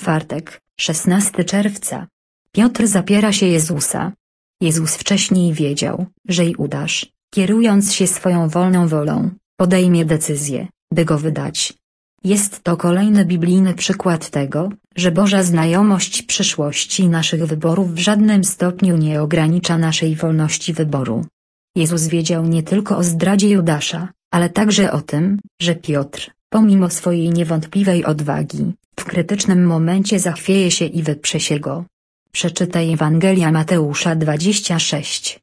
Czwartek, 16 czerwca. Piotr zapiera się Jezusa. Jezus wcześniej wiedział, że Judasz, kierując się swoją wolną wolą, podejmie decyzję, by go wydać. Jest to kolejny biblijny przykład tego, że Boża znajomość przyszłości naszych wyborów w żadnym stopniu nie ogranicza naszej wolności wyboru. Jezus wiedział nie tylko o zdradzie Judasza, ale także o tym, że Piotr, pomimo swojej niewątpliwej odwagi, w krytycznym momencie zachwieje się i wyprze się go. Przeczytaj Ewangelia Mateusza 26,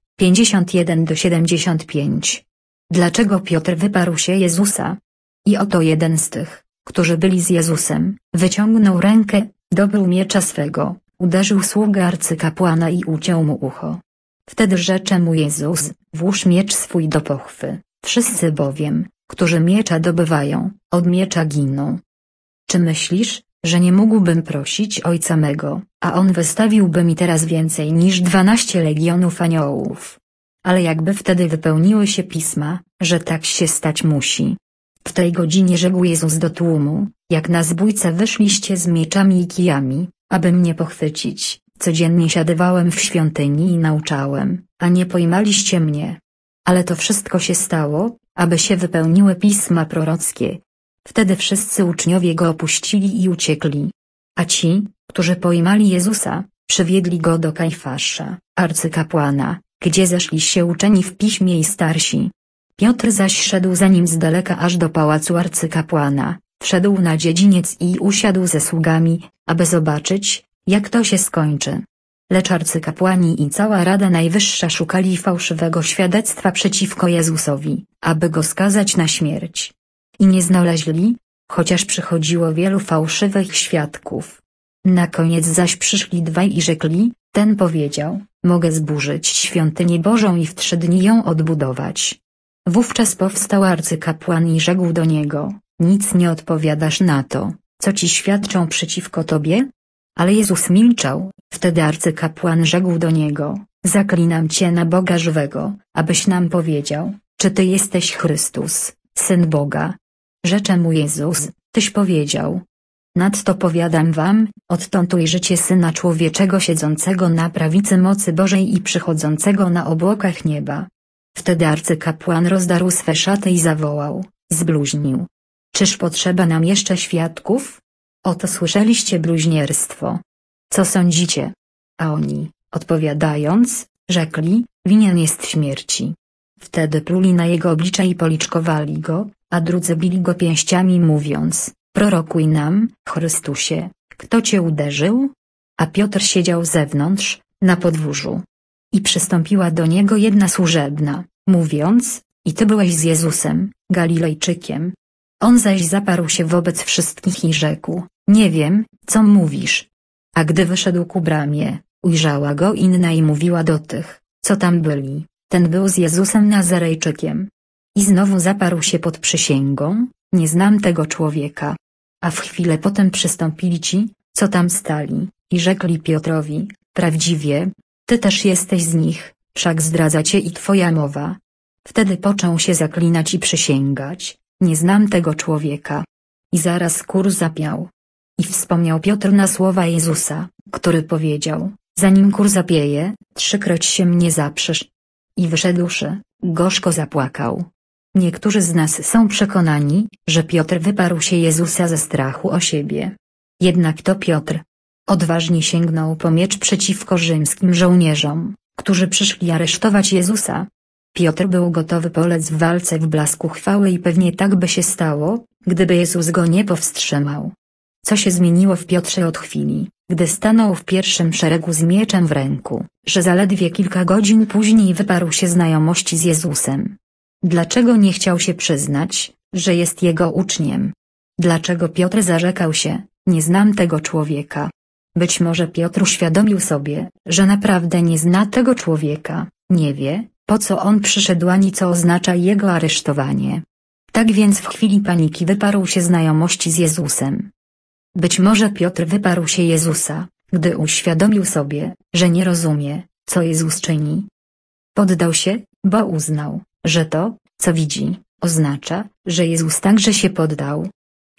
51-75. Dlaczego Piotr wyparł się Jezusa? I oto jeden z tych, którzy byli z Jezusem, wyciągnął rękę, dobył miecza swego, uderzył sługę arcykapłana i uciął mu ucho. Wtedy rzecze mu Jezus: włóż miecz swój do pochwy, wszyscy bowiem, którzy miecza dobywają, od miecza giną. Czy myślisz, że nie mógłbym prosić Ojca mego, a On wystawiłby mi teraz więcej niż 12 legionów aniołów? Ale jakby wtedy wypełniły się pisma, że tak się stać musi. W tej godzinie rzekł Jezus do tłumu: jak na zbójce wyszliście z mieczami i kijami, aby mnie pochwycić, codziennie siadywałem w świątyni i nauczałem, a nie pojmaliście mnie. Ale to wszystko się stało, aby się wypełniły pisma prorockie. Wtedy wszyscy uczniowie go opuścili i uciekli. A ci, którzy pojmali Jezusa, przywiedli go do Kajfasza, arcykapłana, gdzie zeszli się uczeni w piśmie i starsi. Piotr zaś szedł za nim z daleka aż do pałacu arcykapłana, wszedł na dziedziniec i usiadł ze sługami, aby zobaczyć, jak to się skończy. Lecz arcykapłani i cała Rada Najwyższa szukali fałszywego świadectwa przeciwko Jezusowi, aby go skazać na śmierć. I nie znaleźli, chociaż przychodziło wielu fałszywych świadków. Na koniec zaś przyszli dwaj i rzekli: ten powiedział: mogę zburzyć świątynię Bożą i w 3 dni ją odbudować. Wówczas powstał arcykapłan i rzekł do niego: nic nie odpowiadasz na to, co ci świadczą przeciwko tobie? Ale Jezus milczał. Wtedy arcykapłan rzekł do niego: zaklinam cię na Boga żywego, abyś nam powiedział, czy ty jesteś Chrystus, Syn Boga. Rzecze mu Jezus: tyś powiedział. Nadto powiadam wam, odtąd ujrzycie Syna Człowieczego siedzącego na prawicy mocy Bożej i przychodzącego na obłokach nieba. Wtedy arcykapłan rozdarł swe szaty i zawołał: zbluźnił. Czyż potrzeba nam jeszcze świadków? Oto słyszeliście bluźnierstwo. Co sądzicie? A oni, odpowiadając, rzekli: winien jest śmierci. Wtedy pluli na jego oblicze i policzkowali go, a drudzy bili go pięściami mówiąc: prorokuj nam, Chrystusie, kto cię uderzył? A Piotr siedział zewnątrz, na podwórzu. I przystąpiła do niego jedna służebna, mówiąc: i ty byłeś z Jezusem, Galilejczykiem. On zaś zaparł się wobec wszystkich i rzekł: nie wiem, co mówisz. A gdy wyszedł ku bramie, ujrzała go inna i mówiła do tych, co tam byli: ten był z Jezusem Nazarejczykiem. I znowu zaparł się pod przysięgą: nie znam tego człowieka. A w chwilę potem przystąpili ci, co tam stali, i rzekli Piotrowi: prawdziwie, ty też jesteś z nich, wszak zdradza cię i twoja mowa. Wtedy począł się zaklinać i przysięgać: nie znam tego człowieka. I zaraz kur zapiał. I wspomniał Piotr na słowa Jezusa, który powiedział: zanim kur zapieje, 3-kroć się mnie zaprzesz. I wyszedłszy, gorzko zapłakał. Niektórzy z nas są przekonani, że Piotr wyparł się Jezusa ze strachu o siebie. Jednak to Piotr odważnie sięgnął po miecz przeciwko rzymskim żołnierzom, którzy przyszli aresztować Jezusa. Piotr był gotowy polec w walce w blasku chwały i pewnie tak by się stało, gdyby Jezus go nie powstrzymał. Co się zmieniło w Piotrze od chwili, gdy stanął w pierwszym szeregu z mieczem w ręku, że zaledwie kilka godzin później wyparł się znajomości z Jezusem? Dlaczego nie chciał się przyznać, że jest jego uczniem? Dlaczego Piotr zarzekał się: nie znam tego człowieka? Być może Piotr uświadomił sobie, że naprawdę nie zna tego człowieka, nie wie, po co on przyszedł ani co oznacza jego aresztowanie. Tak więc w chwili paniki wyparł się znajomości z Jezusem. Być może Piotr wyparł się Jezusa, gdy uświadomił sobie, że nie rozumie, co Jezus czyni. Poddał się, bo uznał, że to, co widzi, oznacza, że Jezus także się poddał.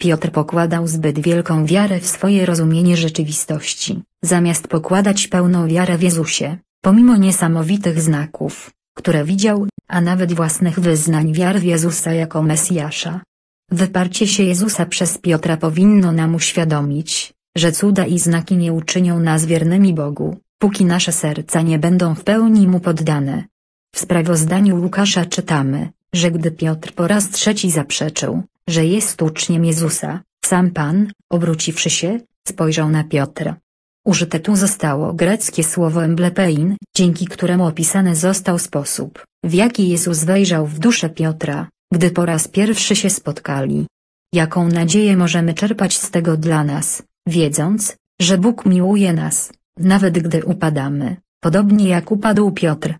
Piotr pokładał zbyt wielką wiarę w swoje rozumienie rzeczywistości, zamiast pokładać pełną wiarę w Jezusie, pomimo niesamowitych znaków, które widział, a nawet własnych wyznań wiary w Jezusa jako Mesjasza. Wyparcie się Jezusa przez Piotra powinno nam uświadomić, że cuda i znaki nie uczynią nas wiernymi Bogu, póki nasze serca nie będą w pełni Mu poddane. W sprawozdaniu Łukasza czytamy, że gdy Piotr po raz trzeci zaprzeczył, że jest uczniem Jezusa, sam Pan, obróciwszy się, spojrzał na Piotra. Użyte tu zostało greckie słowo emblepein, dzięki któremu opisany został sposób, w jaki Jezus wejrzał w duszę Piotra, gdy po raz pierwszy się spotkali. Jaką nadzieję możemy czerpać z tego dla nas, wiedząc, że Bóg miłuje nas, nawet gdy upadamy, podobnie jak upadł Piotr.